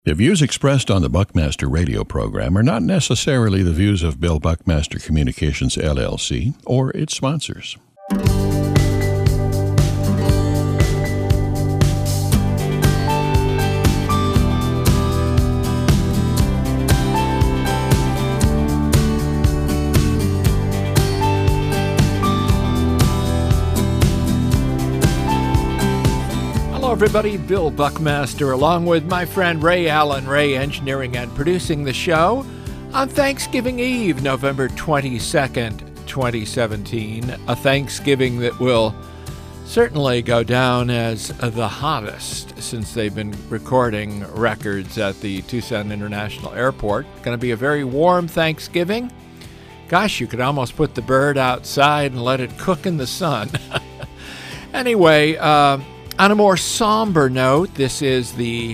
The views expressed on the Buckmaster radio program are not necessarily the views of Bill Buckmaster Communications, LLC, or its sponsors. Everybody, Bill Buckmaster, along with my friend Ray Allen, Ray engineering and producing the show on Thanksgiving Eve, November 22nd, 2017, a Thanksgiving that will certainly go down as the hottest since they've been recording records at the Tucson International Airport. Going to be a very warm Thanksgiving. Gosh, you could almost put the bird outside and let it cook in the sun. Anyway, on a more somber note, this is the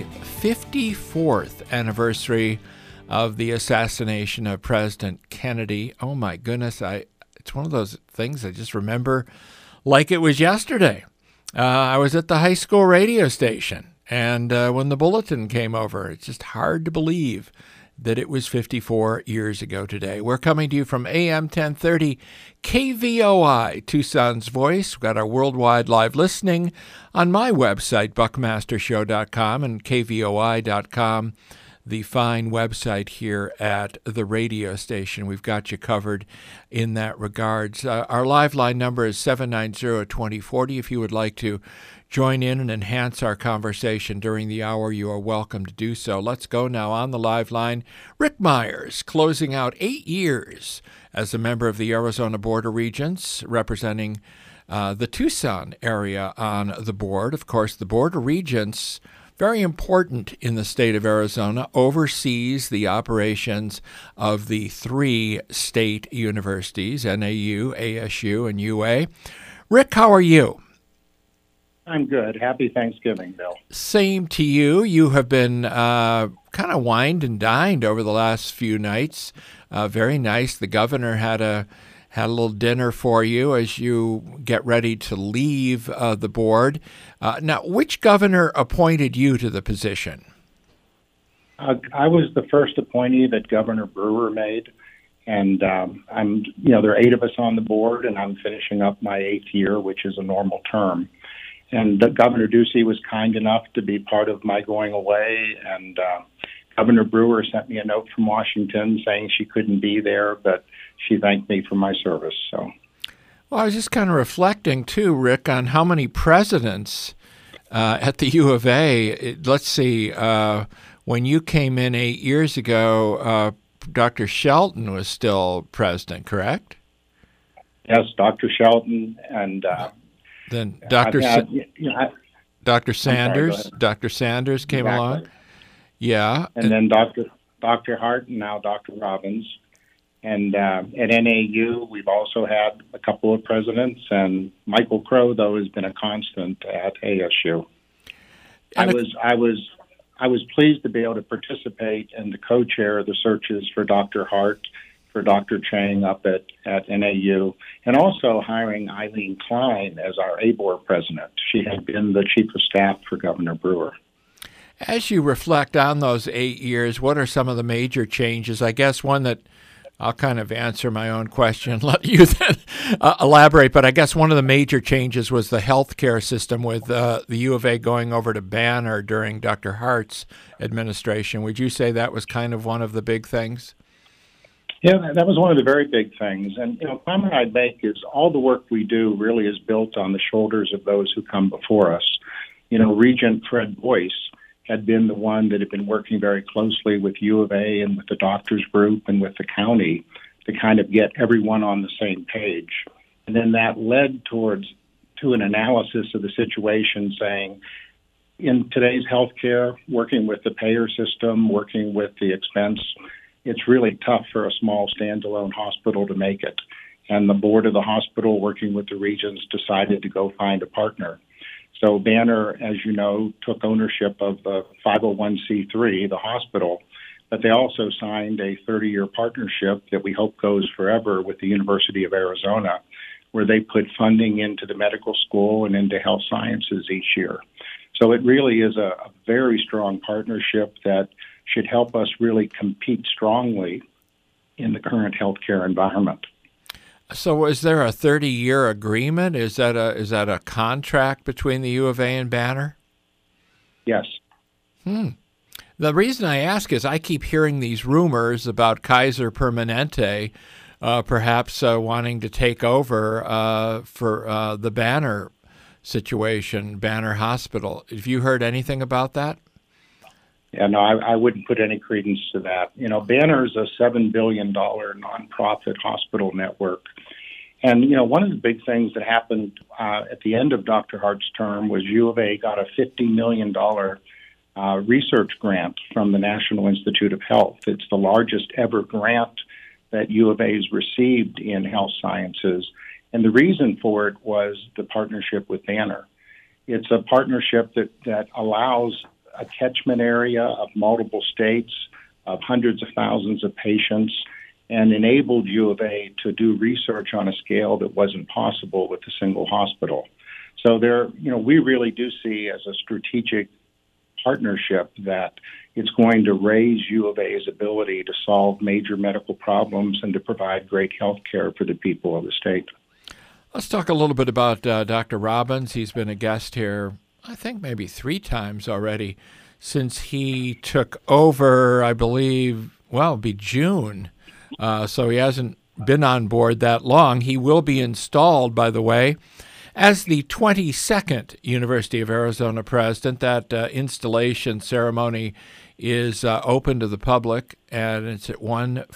54th anniversary of the assassination of President Kennedy. Oh my goodness, it's one of those things I just remember like it was yesterday. I was at the high school radio station, and when the bulletin came over, it's just hard to believe that it was 54 years ago today. We're coming to you from AM 1030 KVOI, Tucson's Voice. We've got our worldwide live listening on my website, buckmastershow.com, and kvoi.com, the fine website here at the radio station. We've got you covered in that regards. Our live line number is 790-2040. If you would like to join in and enhance our conversation during the hour, you are welcome to do so. Let's go now on the live line. Rick Myers, closing out 8 years as a member of the Arizona Border Regents, representing the Tucson area on the board. Of course, the Border Regents, very important in the state of Arizona, oversees the operations of the three state universities, NAU, ASU, and UA. Rick, how are you? I'm good. Happy Thanksgiving, Bill. Same to you. You have been kind of wined and dined over the last few nights. Very nice. The governor had a little dinner for you as you get ready to leave the board. Now, which governor appointed you to the position? I was the first appointee that Governor Brewer made, and there are 8 of us on the board, and I'm finishing up my 8th year, which is a normal term. And Governor Ducey was kind enough to be part of my going away, and Governor Brewer sent me a note from Washington saying she couldn't be there, but she thanked me for my service. So, well, I was just kind of reflecting, too, Rick, on how many presidents at the U of A. Let's see, when you came in 8 years ago, Dr. Shelton was still president, correct? Yes, Dr. Shelton, and then Dr. Sanders. Sorry, Dr. Sanders came along. Yeah. And then Dr. Hart, and now Dr. Robbins. And at NAU, we've also had a couple of presidents, and Michael Crow, though, has been a constant at ASU. I was pleased to be able to participate in the co-chair of the searches for Dr. Hart, for Dr. Chang up at NAU, and also hiring Eileen Klein as our ABOR president. She had been the chief of staff for Governor Brewer. As you reflect on those 8 years, what are some of the major changes? I guess one that I'll kind of answer my own question, let you then elaborate, but I guess one of the major changes was the healthcare system with the U of A going over to Banner during Dr. Hart's administration. Would you say that was kind of one of the big things? Yeah, that was one of the very big things. And, the comment I'd make is all the work we do really is built on the shoulders of those who come before us. Regent Fred Boyce had been the one that had been working very closely with U of A and with the doctors group and with the county to kind of get everyone on the same page. And then that led to an analysis of the situation saying, in today's healthcare, working with the payer system, working with the expense, it's really tough for a small standalone hospital to make it. And the board of the hospital, working with the regions, decided to go find a partner. So Banner, as you know, took ownership of the 501c3, the hospital, but they also signed a 30-year partnership that we hope goes forever with the University of Arizona, where they put funding into the medical school and into health sciences each year. So it really is a very strong partnership that should help us really compete strongly in the current healthcare environment. So is there a 30-year agreement? Is that a contract between the U of A and Banner? Yes. The reason I ask is I keep hearing these rumors about Kaiser Permanente perhaps wanting to take over for the Banner situation, Banner Hospital. Have you heard anything about that? Yeah, no, I wouldn't put any credence to that. You know, Banner is a $7 billion nonprofit hospital network. And, you know, one of the big things that happened at the end of Dr. Hart's term was U of A got a $50 million research grant from the National Institute of Health. It's the largest ever grant that U of A has received in health sciences. And the reason for it was the partnership with Banner. It's a partnership that allows a catchment area of multiple states, of hundreds of thousands of patients, and enabled U of A to do research on a scale that wasn't possible with a single hospital. So we really do see as a strategic partnership that it's going to raise U of A's ability to solve major medical problems and to provide great health care for the people of the state. Let's talk a little bit about Dr. Robbins. He's been a guest here, I think maybe 3 times already since he took over, I believe, it'll be June. So he hasn't been on board that long. He will be installed, by the way, as the 22nd University of Arizona president. That installation ceremony is open to the public, and it's at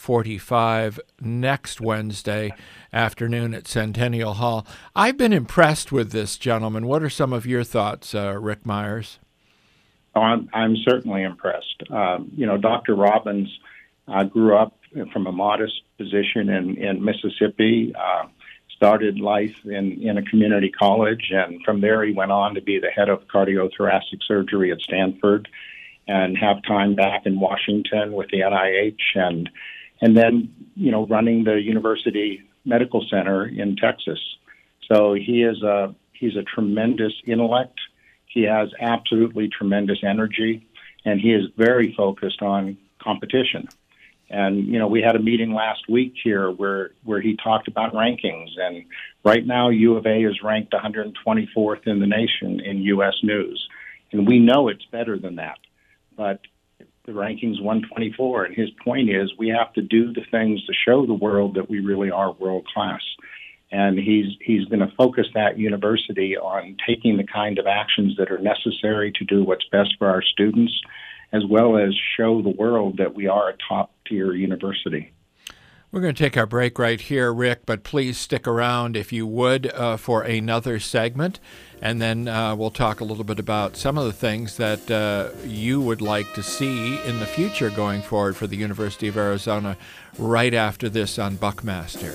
1:45 next Wednesday afternoon at Centennial Hall. I've been impressed with this gentleman. What are some of your thoughts, Rick Myers? Oh, I'm certainly impressed. Dr. Robbins grew up from a modest position in Mississippi, started life in a community college, and from there he went on to be the head of cardiothoracic surgery at Stanford and have time back in Washington with the NIH and then, running the University Medical Center in Texas. So he's a tremendous intellect. He has absolutely tremendous energy, and he is very focused on competition. And, we had a meeting last week here where he talked about rankings. And right now, U of A is ranked 124th in the nation in U.S. News. And we know it's better than that. But the ranking's 124. And his point is we have to do the things to show the world that we really are world class. And he's going to focus that university on taking the kind of actions that are necessary to do what's best for our students, as well as show the world that we are a top-tier university. We're going to take our break right here, Rick, but please stick around, if you would, for another segment, and then we'll talk a little bit about some of the things that you would like to see in the future going forward for the University of Arizona right after this on Buckmaster.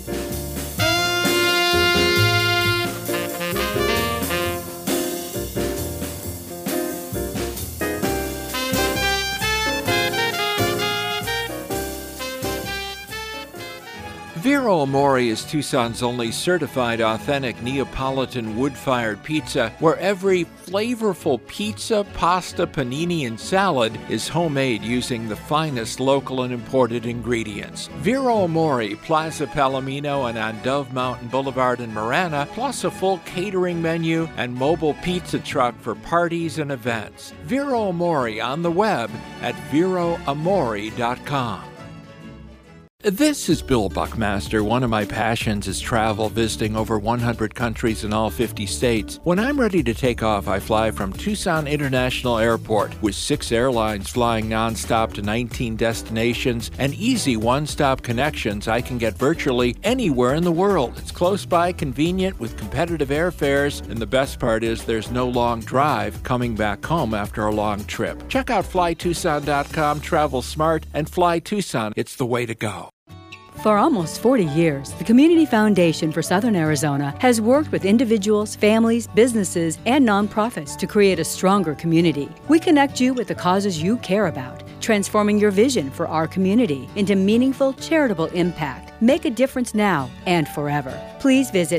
Vero Amore is Tucson's only certified authentic Neapolitan wood-fired pizza, where every flavorful pizza, pasta, panini, and salad is homemade using the finest local and imported ingredients. Vero Amore, Plaza Palomino, and on Dove Mountain Boulevard in Marana, plus a full catering menu and mobile pizza truck for parties and events. Vero Amore on the web at veroamore.com. This is Bill Buckmaster. One of my passions is travel, visiting over 100 countries in all 50 states. When I'm ready to take off, I fly from Tucson International Airport with 6 airlines flying nonstop to 19 destinations and easy one-stop connections. I can get virtually anywhere in the world. It's close by, convenient, with competitive airfares, and the best part is there's no long drive coming back home after a long trip. Check out flytucson.com, travel smart, and Fly Tucson. It's the way to go. For almost 40 years, the Community Foundation for Southern Arizona has worked with individuals, families, businesses, and nonprofits to create a stronger community. We connect you with the causes you care about transforming your vision for our community into meaningful charitable impact. Make a difference now and forever. Please visit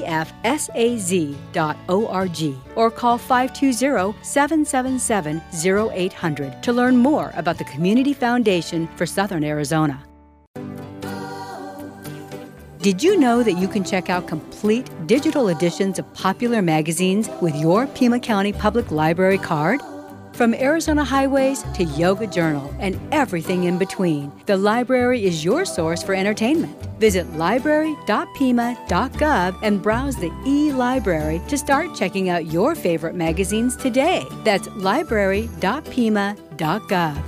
cfsaz.org or call 520-777-0800 to learn more about the Community Foundation for Southern Arizona. Did you know that you can check out complete digital editions of popular magazines with your Pima County Public Library card? From Arizona Highways to Yoga Journal and everything in between, the library is your source for entertainment. Visit library.pima.gov and browse the e-library to start checking out your favorite magazines today. That's library.pima.gov.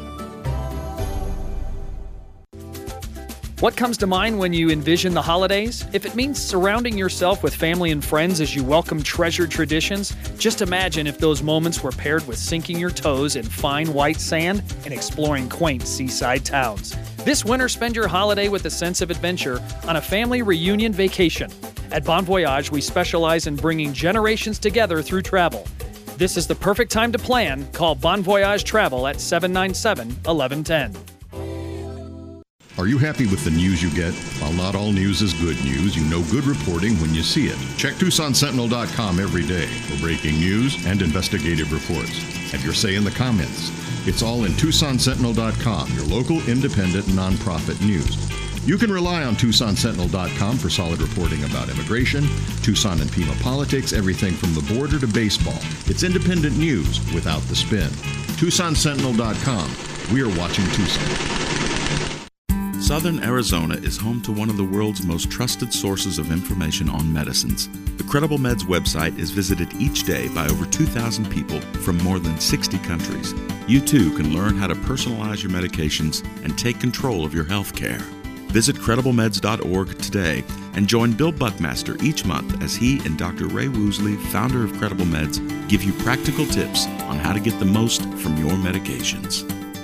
What comes to mind when you envision the holidays? If it means surrounding yourself with family and friends as you welcome treasured traditions, just imagine if those moments were paired with sinking your toes in fine white sand and exploring quaint seaside towns. This winter, spend your holiday with a sense of adventure on a family reunion vacation. At Bon Voyage, we specialize in bringing generations together through travel. This is the perfect time to plan. Call Bon Voyage Travel at 797-1110. Are you happy with the news you get? While not all news is good news, you know good reporting when you see it. Check TucsonSentinel.com every day for breaking news and investigative reports. Have your say in the comments. It's all in TucsonSentinel.com, your local independent nonprofit news. You can rely on TucsonSentinel.com for solid reporting about immigration, Tucson and Pima politics, everything from the border to baseball. It's independent news without the spin. TucsonSentinel.com. We are watching Tucson. Southern Arizona is home to one of the world's most trusted sources of information on medicines. The Credible Meds website is visited each day by over 2,000 people from more than 60 countries. You too can learn how to personalize your medications and take control of your health care. Visit CredibleMeds.org today and join Bill Buckmaster each month as he and Dr. Ray Woosley, founder of Credible Meds, give you practical tips on how to get the most from your medications.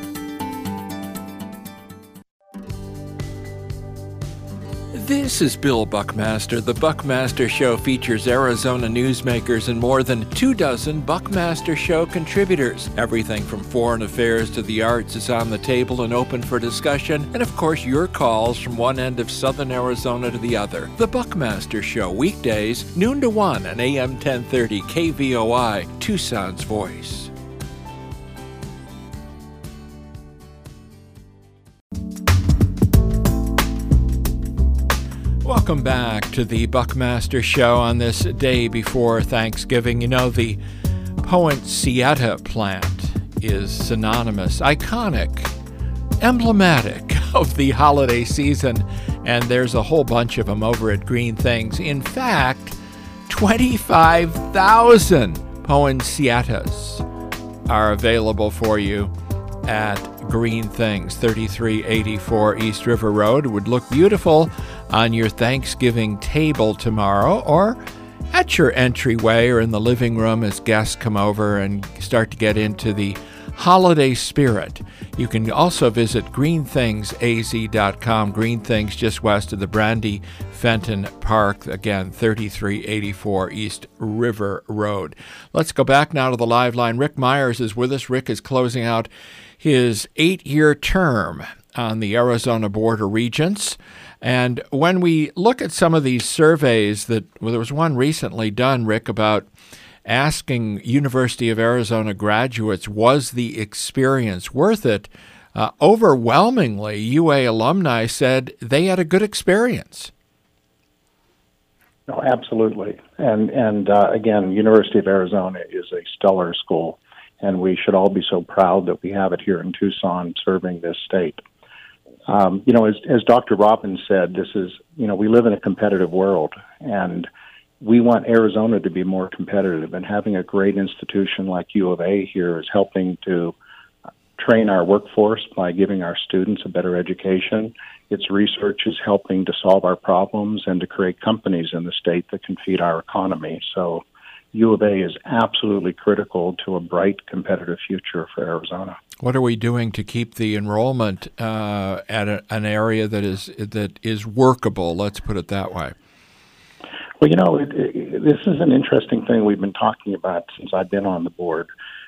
This is Bill Buckmaster. The Buckmaster Show features Arizona newsmakers and more than 24 Buckmaster Show contributors. Everything from foreign affairs to the arts is on the table and open for discussion. And of course, your calls from one end of southern Arizona to the other. The Buckmaster Show, weekdays, noon to 1 on AM 1030 KVOI, Tucson's Voice. Welcome back to the Buckmaster Show on this day before Thanksgiving. You know, the Poinciana plant is synonymous, iconic, emblematic of the holiday season, and there's a whole bunch of them over at Green Things. In fact, 25,000 poincianas are available for you at Green Things, 3384 East River Road. It would look beautiful on your Thanksgiving table tomorrow, or at your entryway or in the living room as guests come over and start to get into the holiday spirit. You can also visit greenthingsaz.com. Green Things just west of the Brandy Fenton Park. Again, 3384 East River Road. Let's go back now to the live line. Rick Myers is with us. Rick is closing out his 8-year term on the Arizona Board of Regents. And when we look at some of these surveys there was one recently done, Rick, about asking University of Arizona graduates, was the experience worth it? Overwhelmingly, UA alumni said they had a good experience. No, absolutely. And again, University of Arizona is a stellar school, and we should all be so proud that we have it here in Tucson serving this state. As Dr. Robbins said, this is, we live in a competitive world, and we want Arizona to be more competitive, and having a great institution like U of A here is helping to train our workforce by giving our students a better education. Its research is helping to solve our problems and to create companies in the state that can feed our economy. So U of A is absolutely critical to a bright, competitive future for Arizona. What are we doing to keep the enrollment at an area that is workable? Let's put it that way. Well, this is an interesting thing we've been talking about since I've been on the board.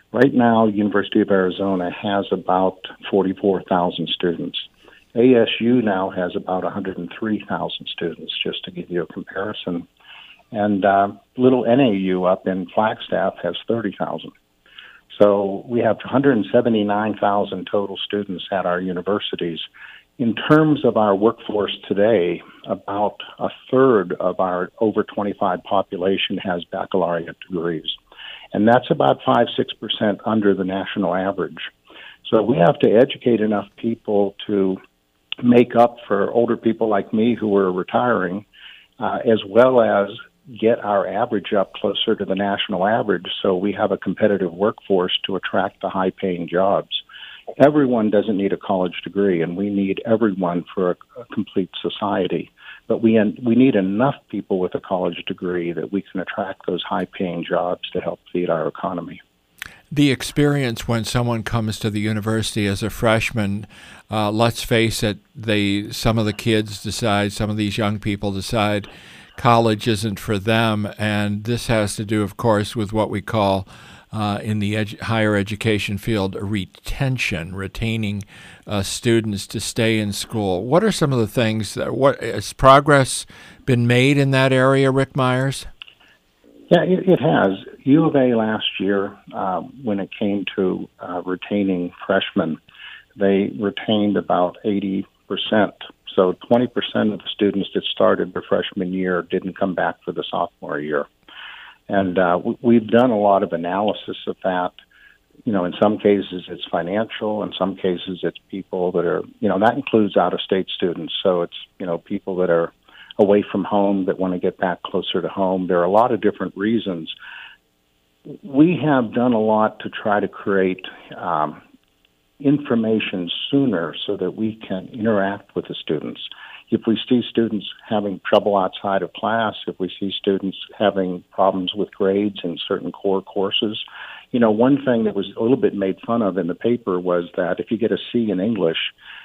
Right now, University of Arizona has about 44,000 students. ASU now has about 103,000 students, just to give you a comparison. And little NAU up in Flagstaff has 30,000. So we have 179,000 total students at our universities. In terms of our workforce today, about a third of our over 25 population has baccalaureate degrees. And that's about 5-6% under the national average. So we have to educate enough people to make up for older people like me who are retiring, as well as get our average up closer to the national average so we have a competitive workforce to attract the high-paying jobs. Everyone doesn't need a college degree, and we need everyone for a complete society. But we need enough people with a college degree that we can attract those high-paying jobs to help feed our economy. The experience when someone comes to the university as a freshman, let's face it, some of the kids decide, some of these young people decide college isn't for them, and this has to do, of course, with what we call in the higher education field retention, retaining students to stay in school. What are some of the things has progress been made in that area, Rick Myers? Yeah, it has. U of A last year, when it came to retaining freshmen, they retained about 80%. So 20% of the students that started their freshman year didn't come back for the sophomore year. And we've done a lot of analysis of that. You know, in some cases it's financial, in some cases it's people that are, that includes out-of-state students. So it's, people that are away from home that want to get back closer to home. There are a lot of different reasons. We have done a lot to try to create information sooner so that we can interact with the students. If we see students having trouble outside of class, if we see students having problems with grades in certain core courses, one thing that was a little bit made fun of in the paper was that if you get a C in English,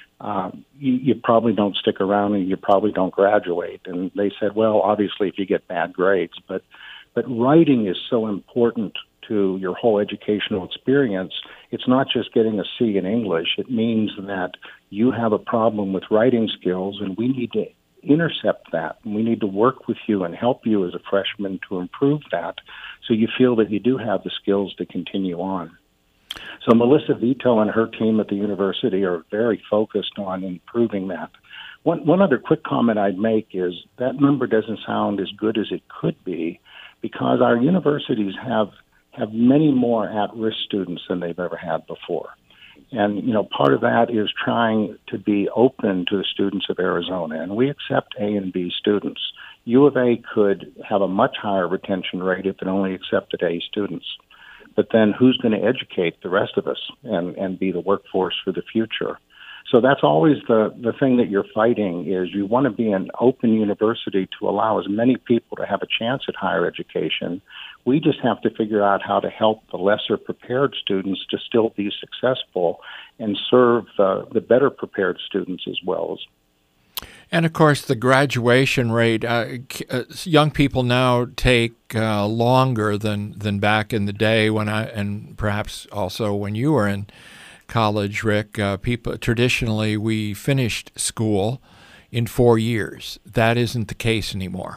you probably don't stick around and you probably don't graduate. And they said, well, obviously if you get bad grades, but writing is so important to your whole educational experience. It's not just getting a C in English. It means that you have a problem with writing skills, and we need to intercept that. And we need to work with you and help you as a freshman to improve that so you feel that you do have the skills to continue on. So Melissa Vito and her team at the university are very focused on improving that. One other quick comment I'd make is that number doesn't sound as good as it could be because our universities have many more at-risk students than they've ever had before. And, part of that is trying to be open to the students of Arizona. And we accept A and B students. U of A could have a much higher retention rate if it only accepted A students. But then who's going to educate the rest of us and be the workforce for the future? So that's always the thing that you're fighting is you want to be an open university to allow as many people to have a chance at higher education. We just have to figure out how to help the lesser prepared students to still be successful and serve the better prepared students as well. And, of course, the graduation rate, young people now take longer than back in the day and perhaps also when you were in college, Rick. Traditionally, we finished school in 4 years. That isn't the case anymore.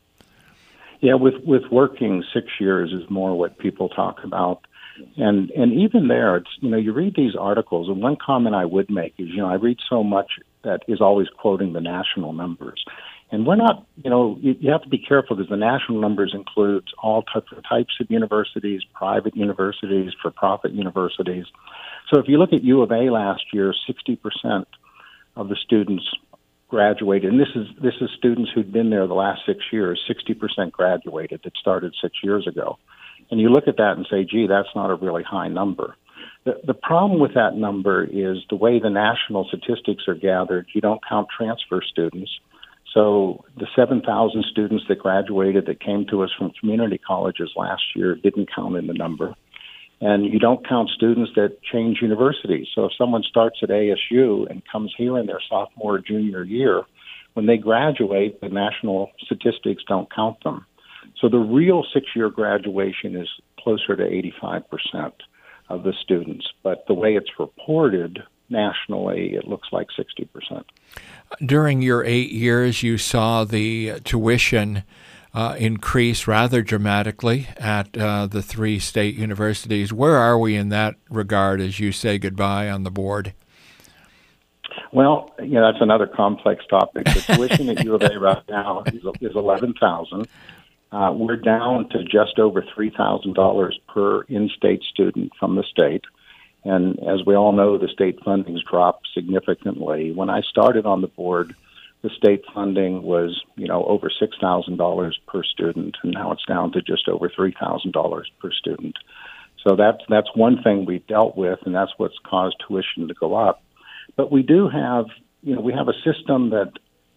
Yeah, with working 6 years is more what people talk about. And even there, it's, you read these articles, and one comment I would make is, I read so much that is always quoting the national numbers. And we're not, you have to be careful because the national numbers includes all types of universities, private universities, for-profit universities. So if you look at U of A last year, 60% of the students graduated, and this is students who'd been there the last 6 years, 60% graduated that started 6 years ago. And you look at that and say, gee, that's not a really high number. The problem with that number is the way the national statistics are gathered, you don't count transfer students. So the 7,000 students that graduated that came to us from community colleges last year didn't count in the number. And you don't count students that change universities. So if someone starts at ASU and comes here in their sophomore or junior year, when they graduate, the national statistics don't count them. So the real 6-year graduation is closer to 85%. of the students. But the way it's reported nationally, it looks like 60%. During your 8 years, you saw the tuition increase rather dramatically at the three state universities. Where are we in that regard as you say goodbye on the board? Well, that's another complex topic. The tuition at U of A right now is $11,000. We're down to just over $3,000 per in-state student from the state. And as we all know, the state funding's dropped significantly. When I started on the board, the state funding was, over $6,000 per student, and now it's down to just over $3,000 per student. So that's one thing we dealt with, and that's what's caused tuition to go up. But we do have, we have a system that,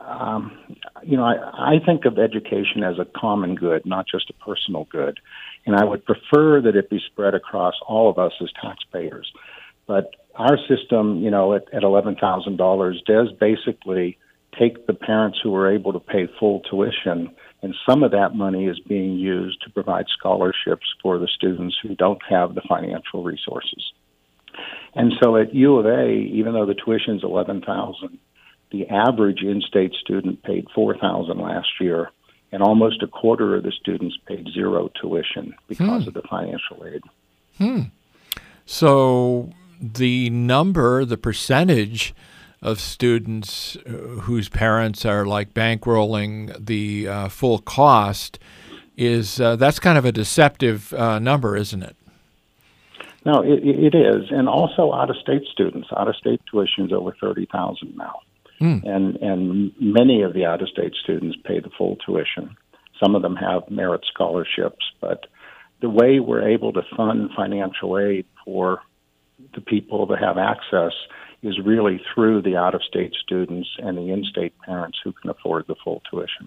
I think of education as a common good, not just a personal good. And I would prefer that it be spread across all of us as taxpayers. But our system, at $11,000 does basically take the parents who are able to pay full tuition, and some of that money is being used to provide scholarships for the students who don't have the financial resources. And so at U of A, even though the tuition is $11,000, the average in-state student paid $4,000 last year, and almost a quarter of the students paid zero tuition because of the financial aid. So the percentage of students whose parents are like bankrolling the full cost is that's kind of a deceptive number, isn't it? No, it is. And also out-of-state students. Out-of-state tuition is over $30,000 now. And many of the out-of-state students pay the full tuition. Some of them have merit scholarships, but the way we're able to fund financial aid for the people that have access is really through the out-of-state students and the in-state parents who can afford the full tuition.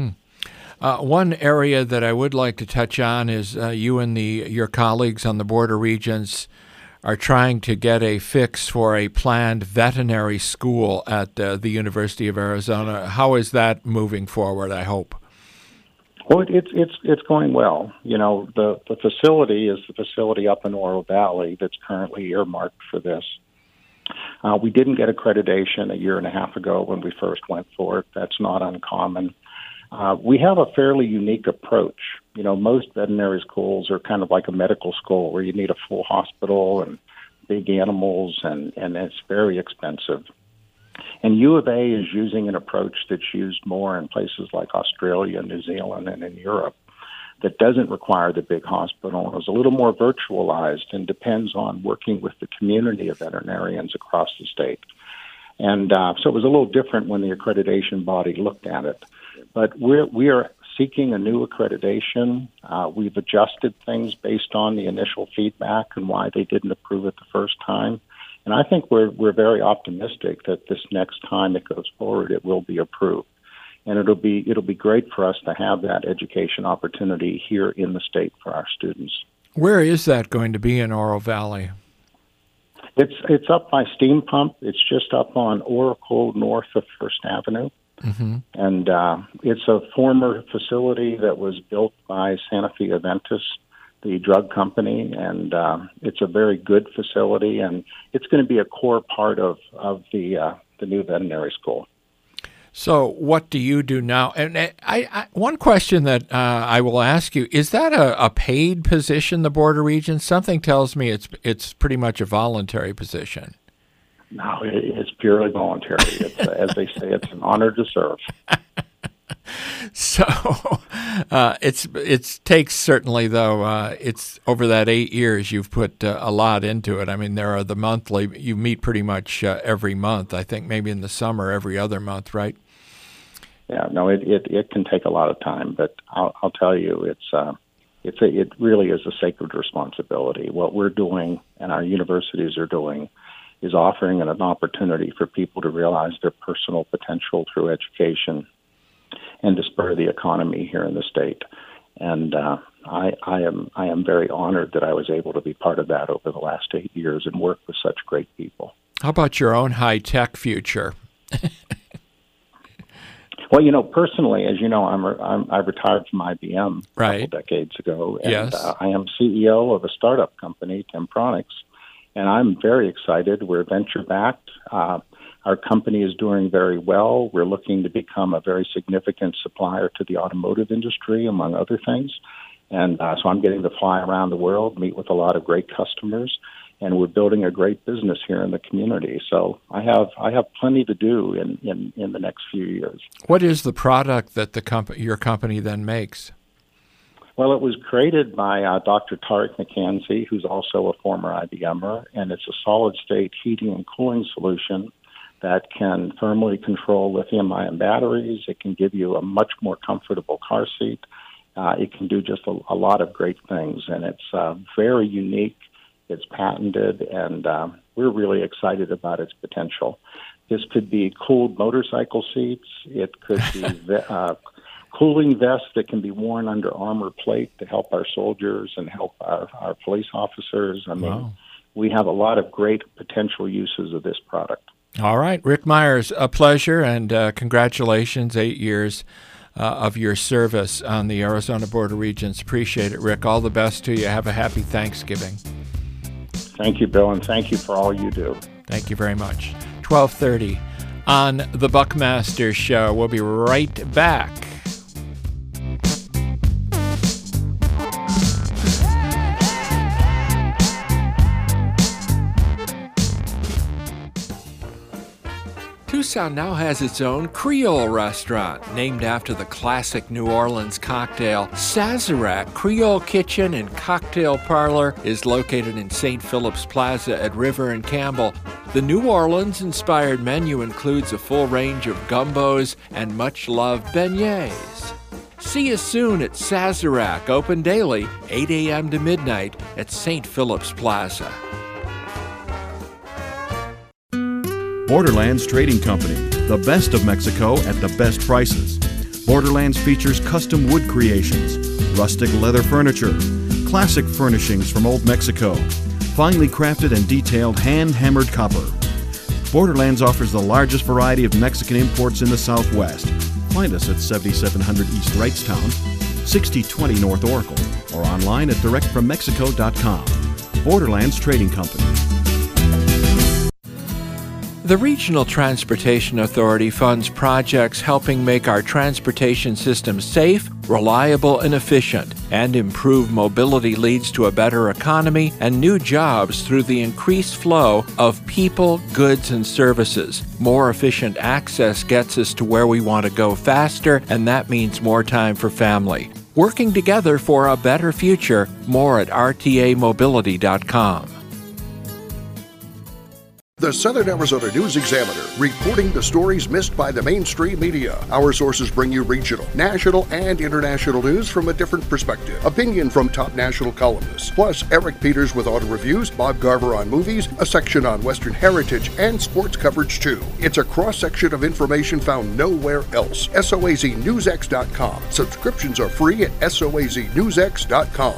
One area that I would like to touch on is you and your colleagues on the border regions are trying to get a fix for a planned veterinary school at the University of Arizona. How is that moving forward, I hope? Well, it's going well. The facility is the facility up in Oro Valley that's currently earmarked for this. We didn't get accreditation a year and a half ago when we first went for it. That's not uncommon. We have a fairly unique approach. Most veterinary schools are kind of like a medical school where you need a full hospital and big animals, and it's very expensive. And U of A is using an approach that's used more in places like Australia, New Zealand, and in Europe that doesn't require the big hospital and is a little more virtualized and depends on working with the community of veterinarians across the state. And so it was a little different when the accreditation body looked at it. But we are seeking a new accreditation. We've adjusted things based on the initial feedback and why they didn't approve it the first time. And I think we're very optimistic that this next time it goes forward, it will be approved. And it'll be great for us to have that education opportunity here in the state for our students. Where is that going to be in Oro Valley? It's up by Steam Pump. It's just up on Oracle north of First Avenue. Mm-hmm. And it's a former facility that was built by Sanofi Aventis, the drug company, and it's a very good facility, and it's going to be a core part of the new veterinary school. So what do you do now? And I one question that I will ask you, is that a paid position, the Border Region? Something tells me it's pretty much a voluntary position. No, it's purely voluntary. It's, as they say, it's an honor to serve. So it takes certainly, though, it's over that 8 years you've put a lot into it. I mean, there are the monthly, you meet pretty much every month. I think maybe in the summer every other month, right? Yeah, no, it can take a lot of time, but I'll tell you, it really is a sacred responsibility. What we're doing and our universities are doing is offering an opportunity for people to realize their personal potential through education and to spur the economy here in the state. And I am very honored that I was able to be part of that over the last 8 years and work with such great people. How about your own high-tech future? Well, personally, as you know, I retired from IBM a Right. couple decades ago, and Yes. I am CEO of a startup company, Tempronics, and I'm very excited. We're venture-backed. Our company is doing very well. We're looking to become a very significant supplier to the automotive industry, among other things. And so I'm getting to fly around the world, meet with a lot of great customers, and we're building a great business here in the community. So I have plenty to do in the next few years. What is the product that your company then makes? Well, it was created by Dr. Tariq McKenzie, who's also a former IBMer, and it's a solid-state heating and cooling solution that can thermally control lithium-ion batteries. It can give you a much more comfortable car seat. It can do just a lot of great things, and it's very unique. It's patented, and we're really excited about its potential. This could be cooled motorcycle seats. It could be cooling vests that can be worn under armor plate to help our soldiers and help our police officers. I mean, Wow. We have a lot of great potential uses of this product. All right, Rick Myers, a pleasure, and congratulations, 8 years of your service on the Arizona Border Regions. Appreciate it, Rick. All the best to you. Have a happy Thanksgiving. Thank you, Bill, and thank you for all you do. Thank you very much. 12:30 on The Buckmaster Show. We'll be right back. Tucson now has its own Creole restaurant, named after the classic New Orleans cocktail. Sazerac Creole Kitchen and Cocktail Parlor is located in St. Philip's Plaza at River and Campbell. The New Orleans-inspired menu includes a full range of gumbos and much-loved beignets. See you soon at Sazerac, open daily, 8 a.m. to midnight at St. Philip's Plaza. Borderlands Trading Company, the best of Mexico at the best prices. Borderlands features custom wood creations, rustic leather furniture, classic furnishings from Old Mexico, finely crafted and detailed hand-hammered copper. Borderlands offers the largest variety of Mexican imports in the Southwest. Find us at 7700 East Wrightstown, 6020 North Oracle, or online at directfrommexico.com. Borderlands Trading Company. The Regional Transportation Authority funds projects helping make our transportation system safe, reliable, and efficient, and improved mobility leads to a better economy and new jobs through the increased flow of people, goods, and services. More efficient access gets us to where we want to go faster, and that means more time for family. Working together for a better future, more at rtamobility.com. The Southern Arizona News Examiner, reporting the stories missed by the mainstream media. Our sources bring you regional, national, and international news from a different perspective. Opinion from top national columnists, plus Eric Peters with auto reviews, Bob Garver on movies, a section on Western heritage, and sports coverage too. It's a cross-section of information found nowhere else. SOAZNewsX.com. Subscriptions are free at SOAZNewsX.com.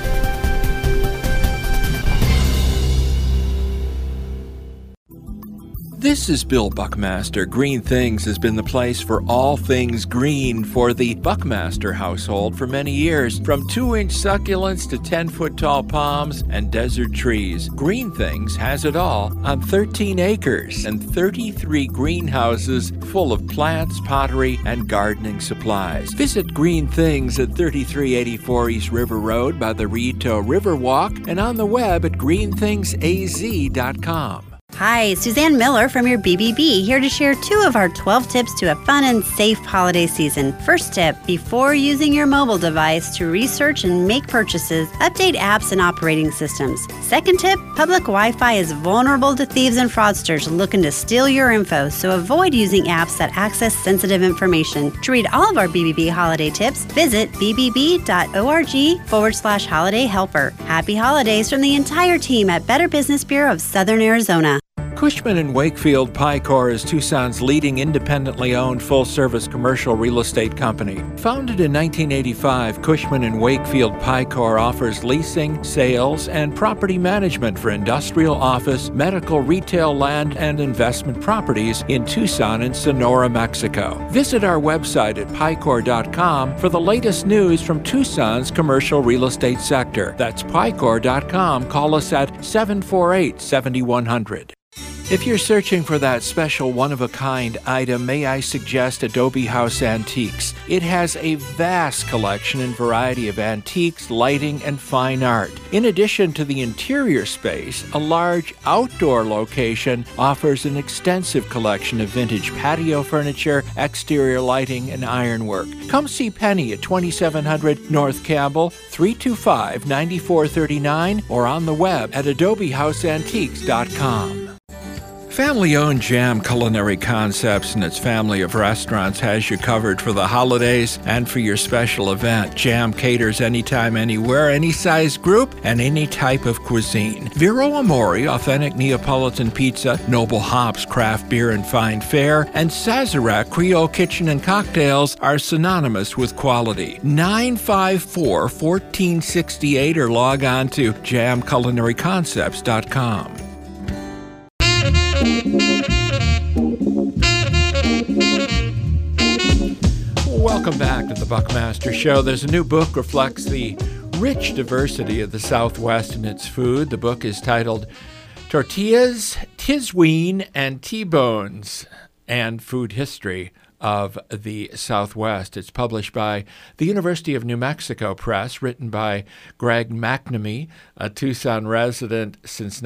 This is Bill Buckmaster. Green Things has been the place for all things green for the Buckmaster household for many years. From 2-inch succulents to 10-foot tall palms and desert trees, Green Things has it all on 13 acres and 33 greenhouses full of plants, pottery, and gardening supplies. Visit Green Things at 3384 East River Road by the Rito Riverwalk and on the web at greenthingsaz.com. Hi, Suzanne Miller from your BBB, here to share 2 of our 12 tips to a fun and safe holiday season. First tip, before using your mobile device to research and make purchases, update apps and operating systems. Second tip, public Wi-Fi is vulnerable to thieves and fraudsters looking to steal your info, so avoid using apps that access sensitive information. To read all of our BBB holiday tips, visit bbb.org/holiday helper. Happy holidays from the entire team at Better Business Bureau of Southern Arizona. Cushman & Wakefield Picor is Tucson's leading independently owned full-service commercial real estate company. Founded in 1985, Cushman & Wakefield Picor offers leasing, sales, and property management for industrial, office, medical, retail, land, and investment properties in Tucson and Sonora, Mexico. Visit our website at picor.com for the latest news from Tucson's commercial real estate sector. That's picor.com. Call us at 748-7100. If you're searching for that special one-of-a-kind item, may I suggest Adobe House Antiques. It has a vast collection and variety of antiques, lighting, and fine art. In addition to the interior space, a large outdoor location offers an extensive collection of vintage patio furniture, exterior lighting, and ironwork. Come see Penny at 2700 North Campbell, 325-9439, or on the web at adobehouseantiques.com. Family-owned Jam Culinary Concepts and its family of restaurants has you covered for the holidays and for your special event. Jam caters anytime, anywhere, any size group, and any type of cuisine. Vero Amore, authentic Neapolitan pizza, Noble Hops craft beer and fine fare, and Sazerac Creole Kitchen and Cocktails are synonymous with quality. 954-1468 or log on to jamculinaryconcepts.com. Welcome back to the Buckmaster Show. There's a new book reflects the rich diversity of the Southwest and its food. The book is titled Tortillas, Tisween, and T-Bones and Food History of the Southwest. It's published by the University of New Mexico Press, written by Greg McNamee, a Tucson resident since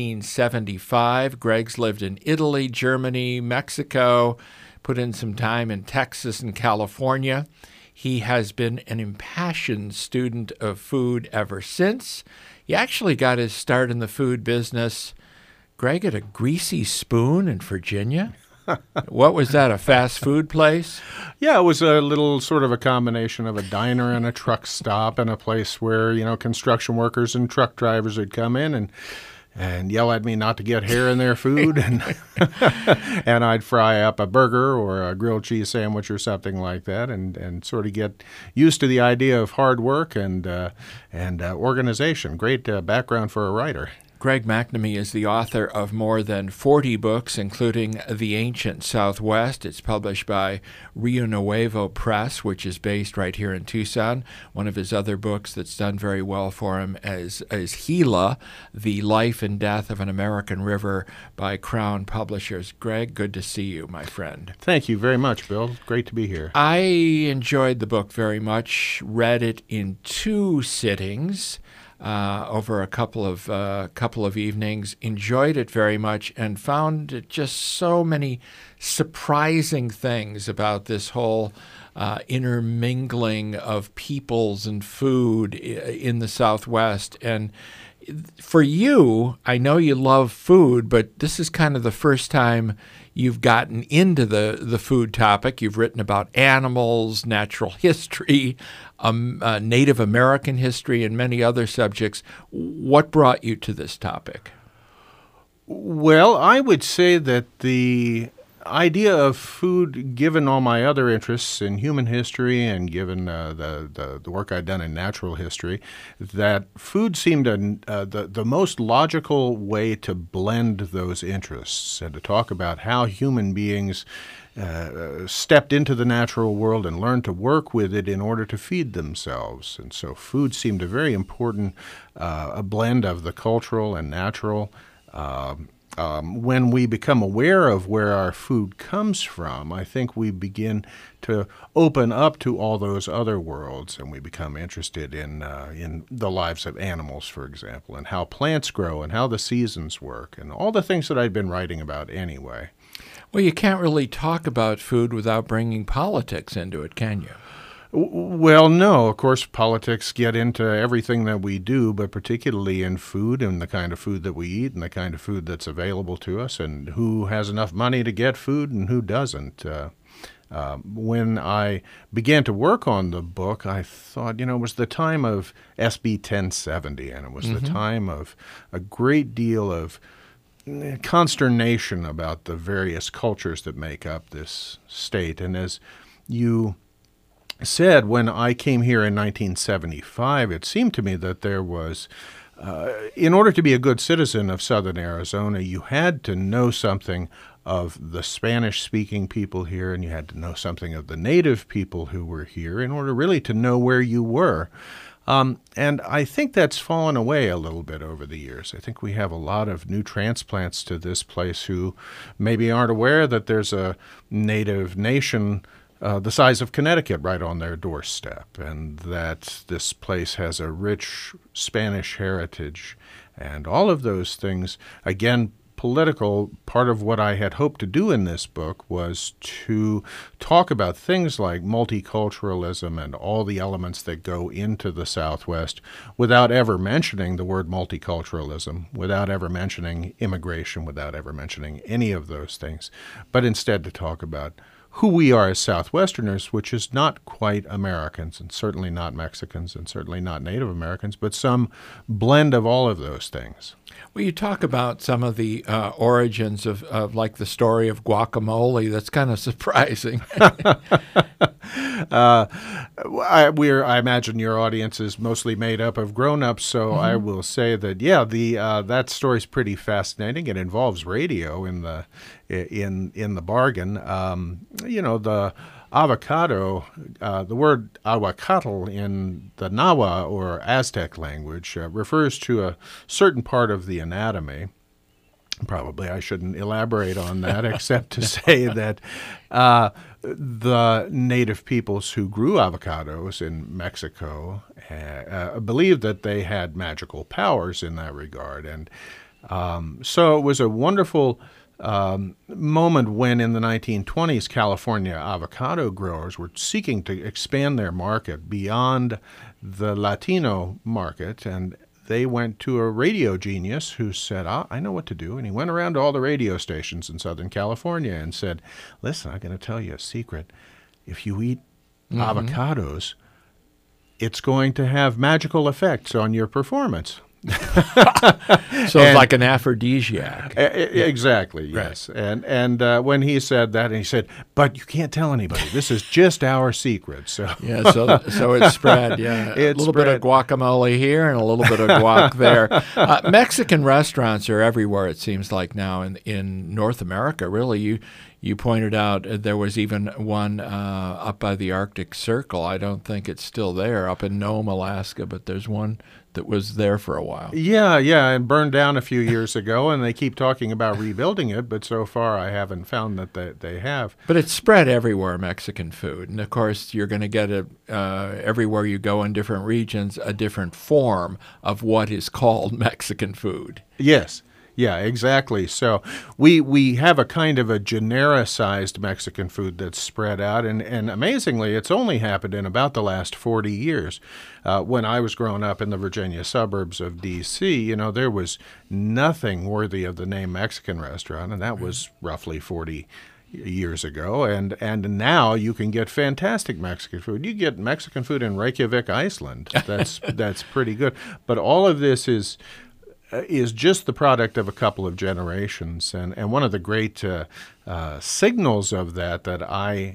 1975. Greg's lived in Italy, Germany, Mexico, put in some time in Texas and California. He has been an impassioned student of food ever since. He actually got his start in the food business, Greg, at a Greasy Spoon in Virginia. What was that, a fast food place? Yeah, it was a little sort of a combination of a diner and a truck stop and a place where, construction workers and truck drivers would come in and yell at me not to get hair in their food, and and I'd fry up a burger or a grilled cheese sandwich or something like that, and sort of get used to the idea of hard work and organization. Great background for a writer. Greg McNamee is the author of more than 40 books, including The Ancient Southwest. It's published by Rio Nuevo Press, which is based right here in Tucson. One of his other books that's done very well for him is Gila, The Life and Death of an American River by Crown Publishers. Greg, good to see you, my friend. Thank you very much, Bill. Great to be here. I enjoyed the book very much, read it in 2 sittings. Over a couple of evenings, enjoyed it very much, and found just so many surprising things about this whole intermingling of peoples and food in the Southwest. And for you, I know you love food, but this is kind of the first time you've gotten into the food topic. You've written about animals, natural history, Native American history, and many other subjects. What brought you to this topic? Well, I would say that the idea of food, given all my other interests in human history and given the work I'd done in natural history, that food seemed the most logical way to blend those interests and to talk about how human beings stepped into the natural world and learned to work with it in order to feed themselves. And so food seemed a very important a blend of the cultural and natural. When we become aware of where our food comes from, I think we begin to open up to all those other worlds, and we become interested in the lives of animals, for example, and how plants grow and how the seasons work, and all the things that I'd been writing about anyway. Well, you can't really talk about food without bringing politics into it, can you? Well, no. Of course, politics get into everything that we do, but particularly in food and the kind of food that we eat and the kind of food that's available to us and who has enough money to get food and who doesn't. When I began to work on the book, I thought, it was the time of SB 1070, and it was the time of a great deal of consternation about the various cultures that make up this state. And as you said, when I came here in 1975, it seemed to me that there was, in order to be a good citizen of southern Arizona, you had to know something of the Spanish-speaking people here, and you had to know something of the native people who were here in order really to know where you were. And I think that's fallen away a little bit over the years. I think we have a lot of new transplants to this place who maybe aren't aware that there's a native nation the size of Connecticut right on their doorstep, and that this place has a rich Spanish heritage, and all of those things. Again, political, part of what I had hoped to do in this book was to talk about things like multiculturalism and all the elements that go into the Southwest without ever mentioning the word multiculturalism, without ever mentioning immigration, without ever mentioning any of those things, but instead to talk about who we are as Southwesterners, which is not quite Americans, and certainly not Mexicans, and certainly not Native Americans, but some blend of all of those things. Well, you talk about some of the origins of like the story of guacamole. That's kind of surprising. I imagine your audience is mostly made up of grown-ups, so I will say that that story's pretty fascinating. It involves radio in the bargain. The avocado, the word aguacatl in the Nahua or Aztec language refers to a certain part of the anatomy. Probably I shouldn't elaborate on that except to say that the native peoples who grew avocados in Mexico believed that they had magical powers in that regard. And so it was a wonderful moment when in the 1920s California avocado growers were seeking to expand their market beyond the Latino market, and they went to a radio genius who said, I know what to do. And he went around to all the radio stations in Southern California and said, listen, I'm going to tell you a secret. If you eat avocados, it's going to have magical effects on your performance. So it's like an aphrodisiac. Exactly, yes. Right. And when he said that, and he said, but you can't tell anybody. This is just our secret. So so it spread, yeah. A little bit of guacamole here and a little bit of guac there. Mexican restaurants are everywhere, it seems like now in North America, really. You pointed out there was even one up by the Arctic Circle. I don't think it's still there, up in Nome, Alaska, but there's one that was there for a while. Yeah, and burned down a few years ago, and they keep talking about rebuilding it, but so far I haven't found that they have. But it's spread everywhere, Mexican food. And, of course, you're going to get everywhere you go in different regions, a different form of what is called Mexican food. Yes. Yeah, exactly. So we have a kind of a genericized Mexican food that's spread out, and amazingly, it's only happened in about the last 40 years. When I was growing up in the Virginia suburbs of D.C., there was nothing worthy of the name Mexican restaurant, and that was roughly 40 years ago. And now you can get fantastic Mexican food. You get Mexican food in Reykjavik, Iceland. That's pretty good. But all of this is just the product of a couple of generations. And one of the great signals of that I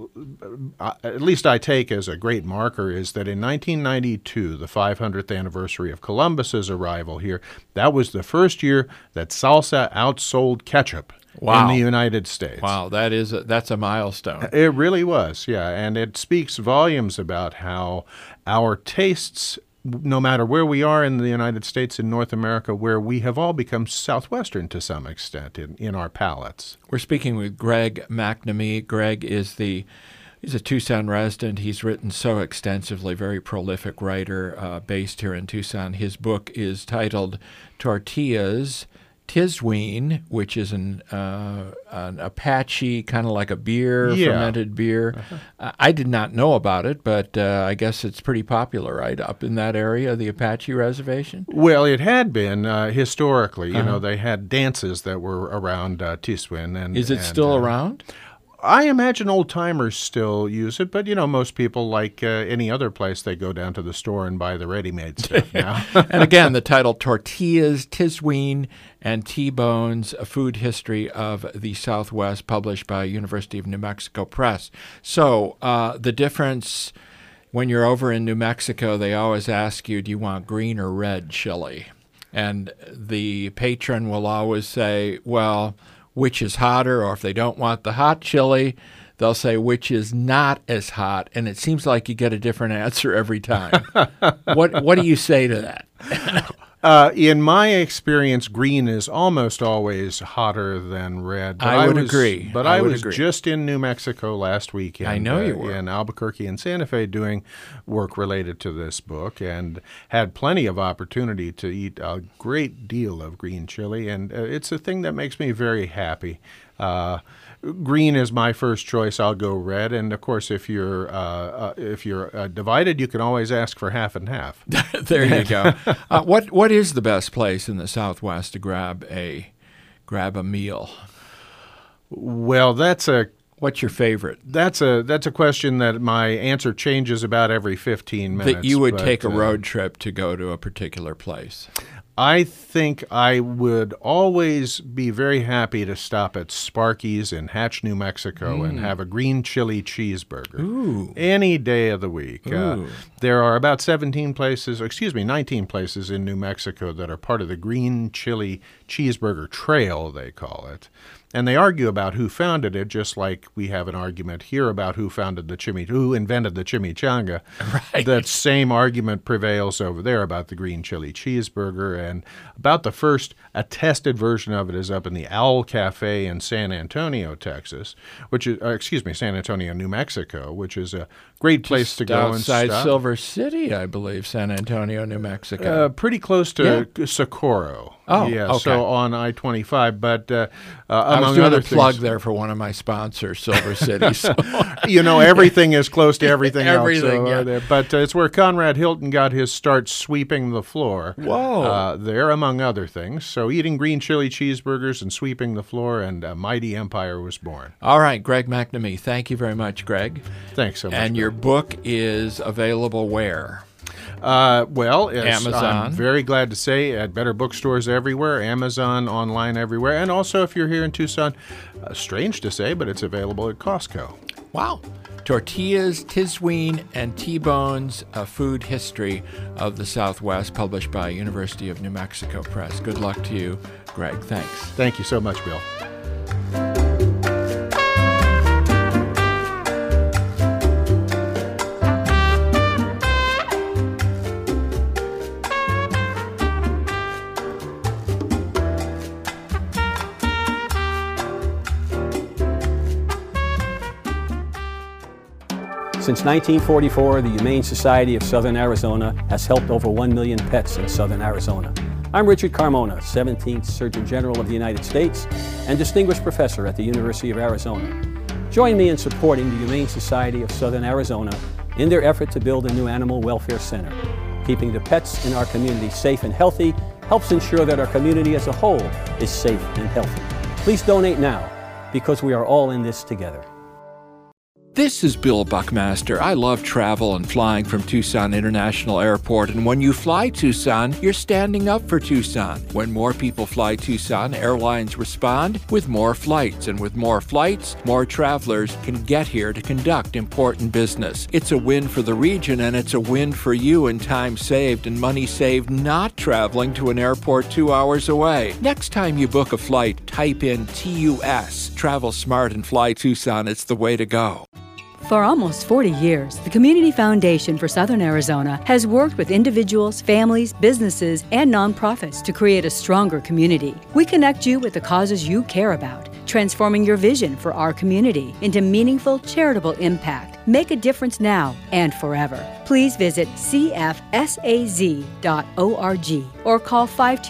at least I take as a great marker is that in 1992, the 500th anniversary of Columbus's arrival here, that was the first year that salsa outsold ketchup. Wow. In the United States. Wow, that's a milestone. It really was, yeah. And it speaks volumes about how our tastes, no matter where we are in the United States and North America, where we have all become Southwestern to some extent in our palates. We're speaking with Greg McNamee. Greg is he's a Tucson resident. He's written so extensively, very prolific writer based here in Tucson. His book is titled Tortillas Tisween, which is an Apache, kind of like a beer, fermented beer. I did not know about it, but I guess it's pretty popular, right, up in that area, the Apache Reservation? Well, it had been historically. They had dances that were around Tisween. Is it still around? I imagine old-timers still use it, but, most people, like any other place, they go down to the store and buy the ready-made stuff now. And again, the title, Tortillas, Tisween, and T-Bones, A Food History of the Southwest, published by University of New Mexico Press. So the difference, when you're over in New Mexico, they always ask you, do you want green or red chili? And the patron will always say, well, which is hotter, or if they don't want the hot chili, they'll say which is not as hot, and it seems like you get a different answer every time. What do you say to that? In my experience, green is almost always hotter than red. But I would agree. But I was just in New Mexico last weekend. I know you were. In Albuquerque and Santa Fe doing work related to this book, and had plenty of opportunity to eat a great deal of green chili, and it's a thing that makes me very happy. Green is my first choice. I'll go red, and of course, if you're divided, you can always ask for half and half. There you go. What is the best place in the Southwest to grab a meal? Well, what's your favorite? That's a question that my answer changes about every 15 minutes. That you would take a road trip to go to a particular place. I think I would always be very happy to stop at Sparky's in Hatch, New Mexico, and have a green chili cheeseburger. Ooh. Any day of the week. There are about 19 places in New Mexico that are part of the Green Chili Cheeseburger Trail, they call it. And they argue about who founded it, just like we have an argument here about who invented the chimichanga. Right. That same argument prevails over there about the green chili cheeseburger, and about the first attested version of it is up in the Owl Cafe in San Antonio, Texas, San Antonio, New Mexico, which is a great place to go and stop. Outside Silver City, I believe, San Antonio, New Mexico. Pretty close to Socorro. Oh, yeah, okay. So on I-25, but I was among doing other a plug things, there for one of my sponsors, Silver City. So. Everything is close to everything else. Everything, yeah. But it's where Conrad Hilton got his start sweeping the floor. Whoa. There, among other things. So eating green chili cheeseburgers and sweeping the floor, and a mighty empire was born. All right, Greg McNamee. Thank you very much, Greg. Thanks so much. And your book is available where? Amazon. I'm very glad to say at better bookstores everywhere, Amazon, online everywhere, and also if you're here in Tucson, strange to say, but it's available at Costco. Wow. Tortillas, Tisween, and T-Bones, A Food History of the Southwest, published by University of New Mexico Press. Good luck to you, Greg. Thanks. Thank you so much, Bill. Since 1944, the Humane Society of Southern Arizona has helped over 1 million pets in Southern Arizona. I'm Richard Carmona, 17th Surgeon General of the United States and Distinguished Professor at the University of Arizona. Join me in supporting the Humane Society of Southern Arizona in their effort to build a new animal welfare center. Keeping the pets in our community safe and healthy helps ensure that our community as a whole is safe and healthy. Please donate now, because we are all in this together. This is Bill Buckmaster. I love travel and flying from Tucson International Airport, and when you fly Tucson, you're standing up for Tucson. When more people fly Tucson, airlines respond with more flights, and with more flights, more travelers can get here to conduct important business. It's a win for the region, and it's a win for you in time saved and money saved not traveling to an airport 2 hours away. Next time you book a flight, type in TUS. Travel smart and fly Tucson. It's the way to go. For almost 40 years, the Community Foundation for Southern Arizona has worked with individuals, families, businesses, and nonprofits to create a stronger community. We connect you with the causes you care about, transforming your vision for our community into meaningful charitable impact. Make a difference now and forever. Please visit cfsaz.org or call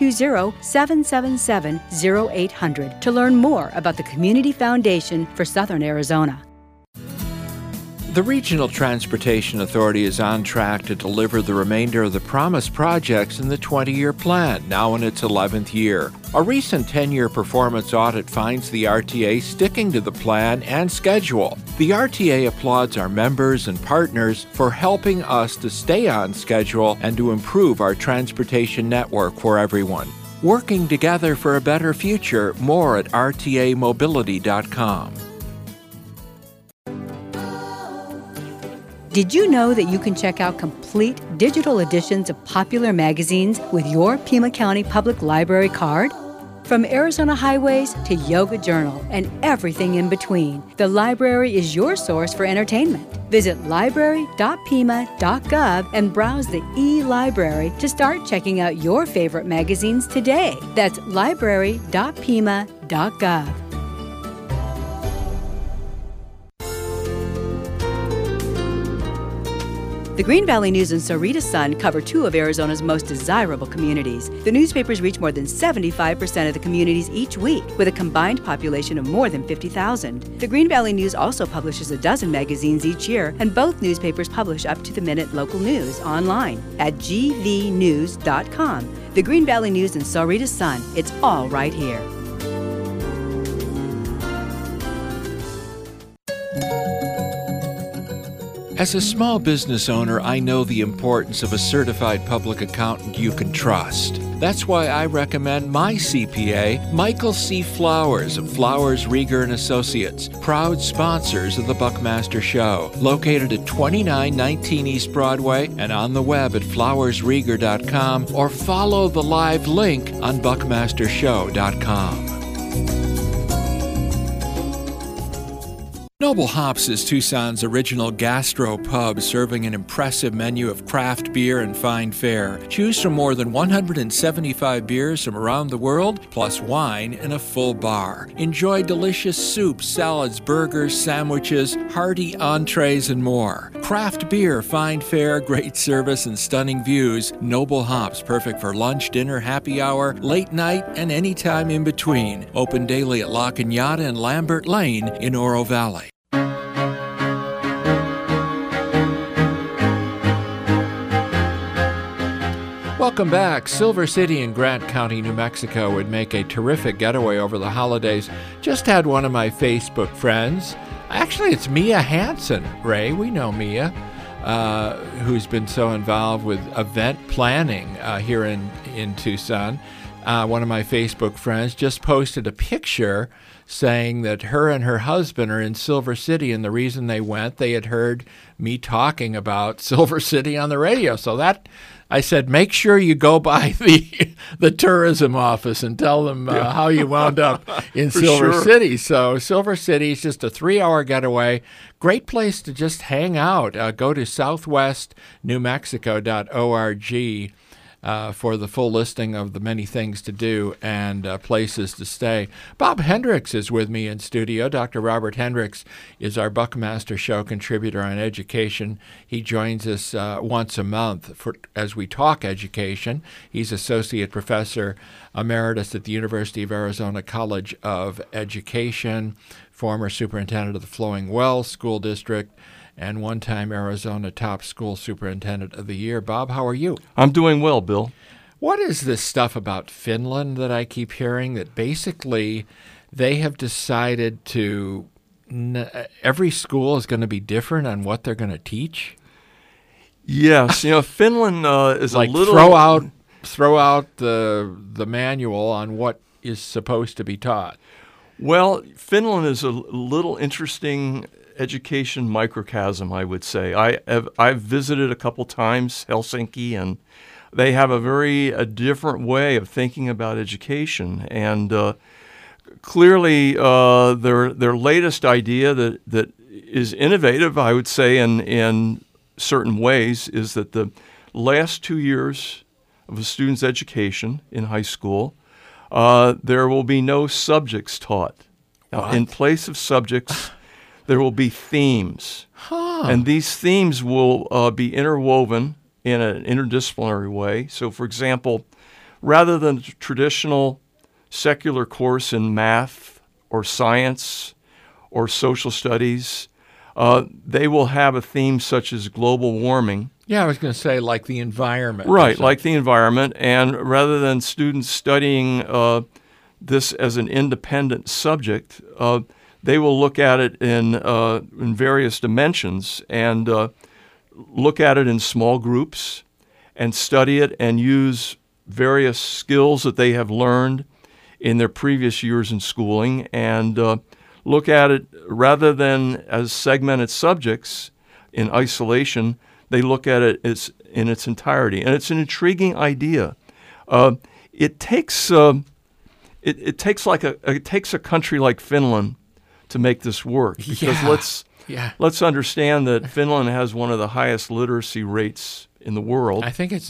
520-777-0800 to learn more about the Community Foundation for Southern Arizona. The Regional Transportation Authority is on track to deliver the remainder of the promised projects in the 20-year plan, now in its 11th year. A recent 10-year performance audit finds the RTA sticking to the plan and schedule. The RTA applauds our members and partners for helping us to stay on schedule and to improve our transportation network for everyone. Working together for a better future, more at rtamobility.com. Did you know that you can check out complete digital editions of popular magazines with your Pima County Public Library card? From Arizona Highways to Yoga Journal and everything in between, the library is your source for entertainment. Visit library.pima.gov and browse the e-library to start checking out your favorite magazines today. That's library.pima.gov. The Green Valley News and Sahuarita Sun cover two of Arizona's most desirable communities. The newspapers reach more than 75% of the communities each week, with a combined population of more than 50,000. The Green Valley News also publishes a dozen magazines each year, and both newspapers publish up-to-the-minute local news online at gvnews.com. The Green Valley News and Sahuarita Sun, it's all right here. As a small business owner, I know the importance of a certified public accountant you can trust. That's why I recommend my CPA, Michael C. Flowers of Flowers, Rieger & Associates, proud sponsors of the Buckmaster Show, located at 2919 East Broadway and on the web at flowersrieger.com, or follow the live link on buckmastershow.com. Noble Hops is Tucson's original gastro pub, serving an impressive menu of craft beer and fine fare. Choose from more than 175 beers from around the world, plus wine in a full bar. Enjoy delicious soups, salads, burgers, sandwiches, hearty entrees, and more. Craft beer, fine fare, great service, and stunning views. Noble Hops, perfect for lunch, dinner, happy hour, late night, and any time in between. Open daily at La Cañada and Lambert Lane in Oro Valley. Welcome back. Silver City in Grant County, New Mexico would make a terrific getaway over the holidays. Just had one of my Facebook friends. Actually, it's Mia Hansen, Ray. We know Mia, who's been so involved with event planning here in Tucson. One of my Facebook friends just posted a picture saying that her and her husband are in Silver City, and the reason they went, they had heard me talking about Silver City on the radio. So that, I said, make sure you go by the tourism office and tell them how you wound up in Silver City. So Silver City is just a 3-hour getaway. Great place to just hang out. Go to southwestnewmexico.org for the full listing of the many things to do and places to stay. Bob Hendricks is with me in studio. Dr. Robert Hendricks is our Buckmaster Show contributor on education. He joins us once a month as we talk education. He's Associate Professor Emeritus at the University of Arizona College of Education, former Superintendent of the Flowing Wells School District, and one-time Arizona Top School Superintendent of the Year. Bob, how are you? I'm doing well, Bill. What is this stuff about Finland that I keep hearing, that basically they have decided to every school is going to be different on what they're going to teach? Yes, Finland is like a little... throw out the manual on what is supposed to be taught. Well, Finland is a little interesting education microcosm, I would say. I've visited a couple times Helsinki, and they have a different way of thinking about education. And clearly, their latest idea that is innovative, I would say, in certain ways, is that the last 2 years of a student's education in high school, there will be no subjects taught. Now, in place of subjects, there will be themes. And these themes will be interwoven in an interdisciplinary way. So, for example, rather than a traditional secular course in math or science or social studies, they will have a theme such as global warming. Yeah, I was going to say like the environment. Right, like the environment. And rather than students studying this as an independent subject, they will look at it in various dimensions and look at it in small groups and study it and use various skills that they have learned in their previous years in schooling and look at it rather than as segmented subjects in isolation. They look at it as in its entirety, and it's an intriguing idea. It takes it takes a country like Finland to make this work, because let's understand that Finland has one of the highest literacy rates in the world. I think it's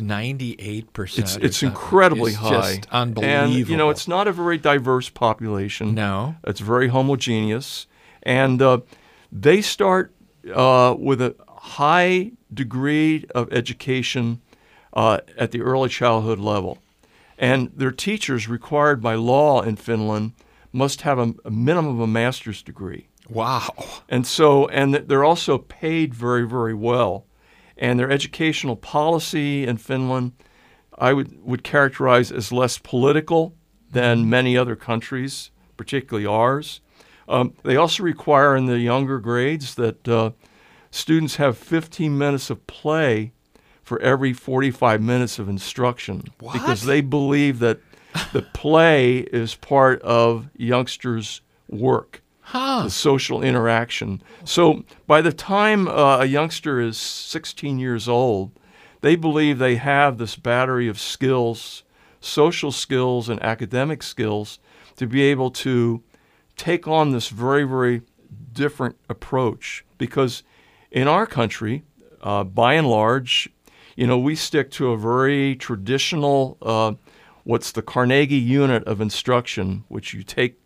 98%. It's incredibly high. Just unbelievable. And it's not a very diverse population. No, it's very homogeneous, and they start with a high degree of education at the early childhood level. And their teachers, required by law in Finland, must have a minimum of a master's degree. Wow. And they're also paid very, very well. And their educational policy in Finland, I would characterize as less political than many other countries, particularly ours. They also require in the younger grades that students have 15 minutes of play for every 45 minutes of instruction. What? Because they believe that the play is part of youngsters' work, the social interaction. So by the time a youngster is 16 years old, they believe they have this battery of skills, social skills and academic skills, to be able to take on this very, very different approach. Because in our country, by and large, we stick to a very traditional, what's the Carnegie unit of instruction, which you take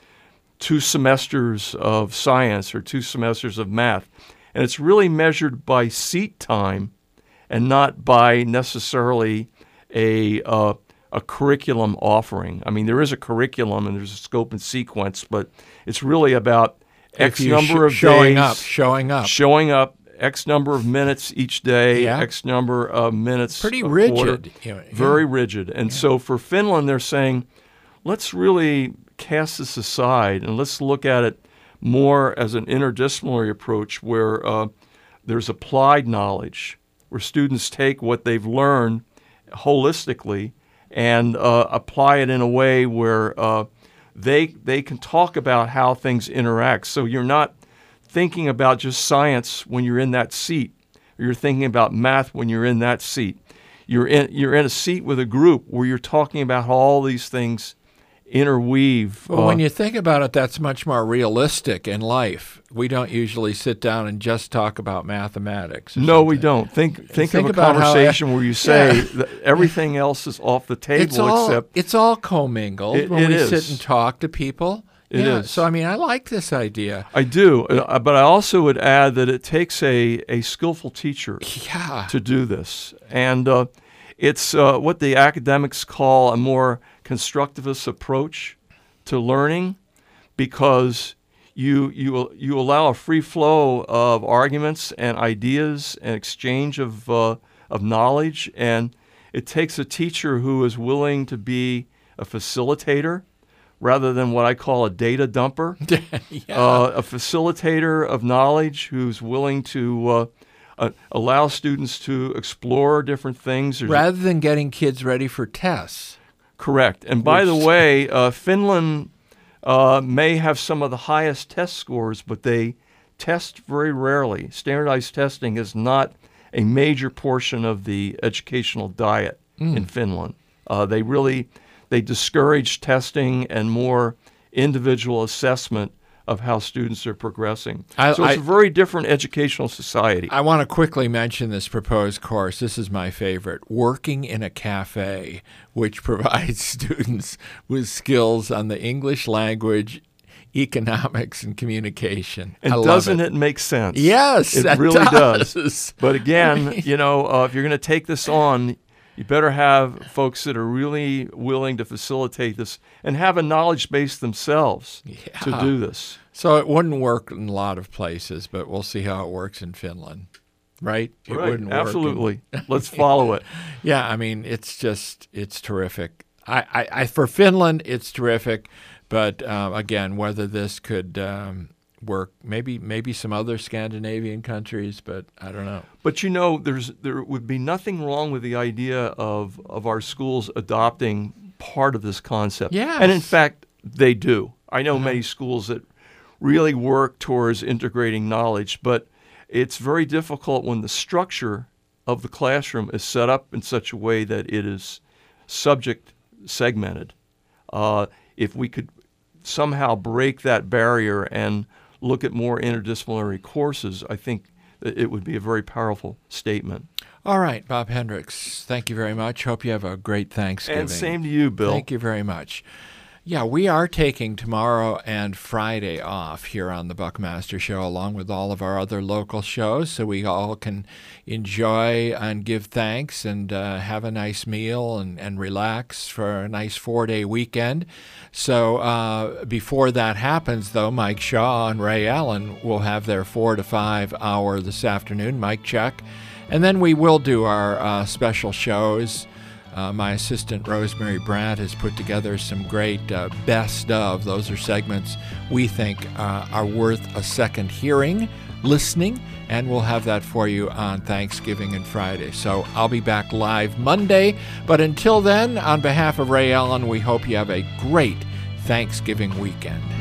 2 semesters of science or 2 semesters of math. And it's really measured by seat time and not by necessarily a curriculum offering. I mean, there is a curriculum and there's a scope and sequence, but it's really about X number of showing days. Showing up, X number of minutes each day, X number of minutes Pretty a rigid. quarter. Very rigid. And so for Finland, they're saying, let's really cast this aside and let's look at it more as an interdisciplinary approach where there's applied knowledge, where students take what they've learned holistically and apply it in a way where they can talk about how things interact. So you're not thinking about just science when you're in that seat, or you're thinking about math when you're in that seat. You're in a seat with a group where you're talking about how all these things interweave. Well, when you think about it, that's much more realistic in life. We don't usually sit down and just talk about mathematics. No, we don't. Think of a conversation where you say that everything else is off the table it's all commingled when we sit and talk to people. It is. So, I mean, I like this idea. I do, but I also would add that it takes a skillful teacher to do this. And it's what the academics call a more constructivist approach to learning, because you allow a free flow of arguments and ideas and exchange of knowledge, and it takes a teacher who is willing to be a facilitator rather than what I call a data dumper, a facilitator of knowledge who's willing to allow students to explore different things. Rather than getting kids ready for tests. Correct. And by the way, Finland may have some of the highest test scores, but they test very rarely. Standardized testing is not a major portion of the educational diet in Finland. They discourage testing and more individual assessment of how students are progressing. So it's a very different educational society. I want to quickly mention this proposed course. This is my favorite, Working in a Cafe, which provides students with skills on the English language, economics, and communication. And doesn't it make sense? Yes, it really does. But again, if you're going to take this on, you better have folks that are really willing to facilitate this and have a knowledge base themselves to do this. So it wouldn't work in a lot of places, but we'll see how it works in Finland. Right? It wouldn't work. Absolutely. Let's follow it. Yeah, I mean, it's terrific. I for Finland, it's terrific. But again, whether this could work, maybe some other Scandinavian countries, but I don't know. But there would be nothing wrong with the idea of our schools adopting part of this concept. Yes. And in fact, they do. I know many schools that really work towards integrating knowledge, but it's very difficult when the structure of the classroom is set up in such a way that it is subject segmented. If we could somehow break that barrier and look at more interdisciplinary courses, I think that it would be a very powerful statement. All right, Bob Hendricks, thank you very much. Hope you have a great Thanksgiving. And same to you, Bill. Thank you very much. Yeah, we are taking tomorrow and Friday off here on the Buckmaster Show, along with all of our other local shows, so we all can enjoy and give thanks and have a nice meal and relax for a nice 4-day weekend. So before that happens, though, Mike Shaw and Ray Allen will have their 4 to 5 hour this afternoon, mic check. And then we will do our special shows. My assistant, Rosemary Brandt, has put together some great best of. Those are segments we think are worth a second hearing, listening, and we'll have that for you on Thanksgiving and Friday. So I'll be back live Monday. But until then, on behalf of Ray Allen, we hope you have a great Thanksgiving weekend.